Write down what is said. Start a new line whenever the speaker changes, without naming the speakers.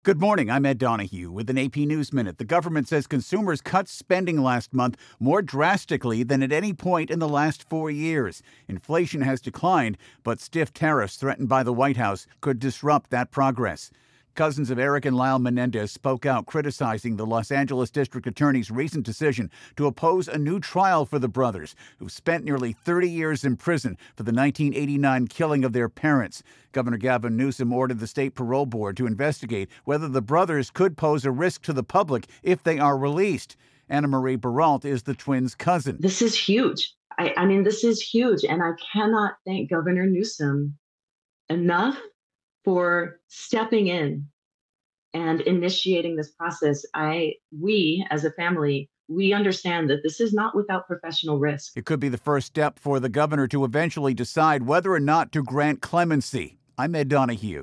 Good morning. I'm Ed Donahue with an AP News Minute. The government says consumers cut spending last month more drastically than at any point in the last 4 years. Inflation has declined, but stiff tariffs threatened by the White House could disrupt that progress. Cousins of Eric and Lyle Menendez spoke out criticizing the Los Angeles District Attorney's recent decision to oppose a new trial for the brothers, who spent nearly 30 years in prison for the 1989 killing of their parents. Governor Gavin Newsom ordered the state parole board to investigate whether the brothers could pose a risk to the public if they are released. Anna Marie Baralt is the twins' cousin.
This is huge. This is huge. And I cannot thank Governor Newsom enough for stepping in and initiating this process. We as a family, we understand that this is not without professional risk.
It could be the first step for the governor to eventually decide whether or not to grant clemency. I'm Ed Donahue.